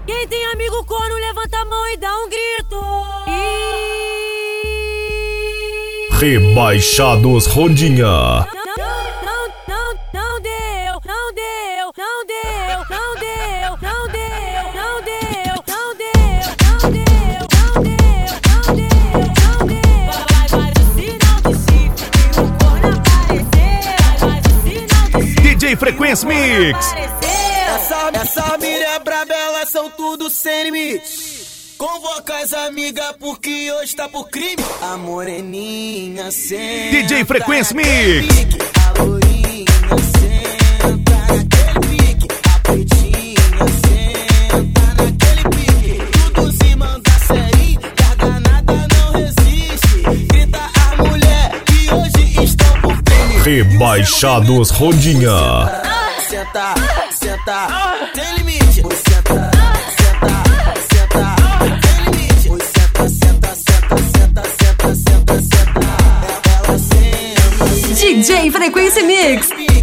Quem tem amigo corno, levanta a mão e dá um grito. Rebaixados Rondinha. Não deu, não deu, não deu, não deu, não deu, não deu, não deu, não deu, não deu, não deu, não deu. Vai o sinal do chifre e o corno apareceu. Vai o sinal do chifre. DJ Frequência Mix. Essa mina é braba, elas são tudo sem limite. Convoca as amigas porque hoje tá por crime. A moreninha senta DJ Frequência Mix. a lourinha senta naquele pique. A pretinha senta naquele pique. Tudo se manda serinho, que a danada não resiste. Grita a mulher que hoje estão por crime. Rebaixados Rondinha. Senta, senta, tem limite. Oi, senta, senta, senta, tem limite. Oi, senta, senta, senta, senta, senta, senta, senta. Ela senta. DJ Frequência Mix.